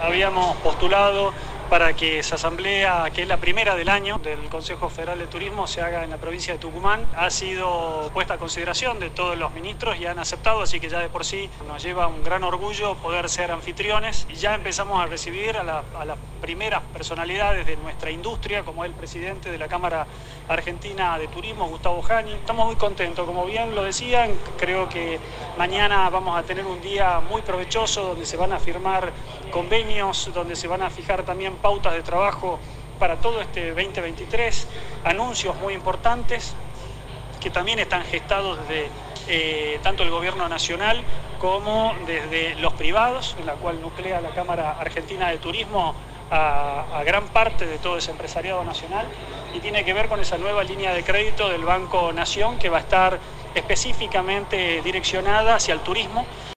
habíamos postulado para que esa asamblea, que es la primera del año del Consejo Federal de Turismo, se haga en la provincia de Tucumán. Ha sido puesta a consideración de todos los ministros y han aceptado, así que ya de por sí nos lleva un gran orgullo poder ser anfitriones. Y ya empezamos a recibir a las primeras personalidades de nuestra industria, como el presidente de la Cámara Argentina de Turismo, Gustavo Jani. Estamos muy contentos, como bien lo decían, creo que mañana vamos a tener un día muy provechoso donde se van a firmar convenios, donde se van a fijar también pautas de trabajo para todo este 2023, anuncios muy importantes que también están gestados desde tanto el gobierno nacional como desde los privados, en la cual nuclea la Cámara Argentina de Turismo a gran parte de todo ese empresariado nacional, y tiene que ver con esa nueva línea de crédito del Banco Nación que va a estar específicamente direccionada hacia el turismo.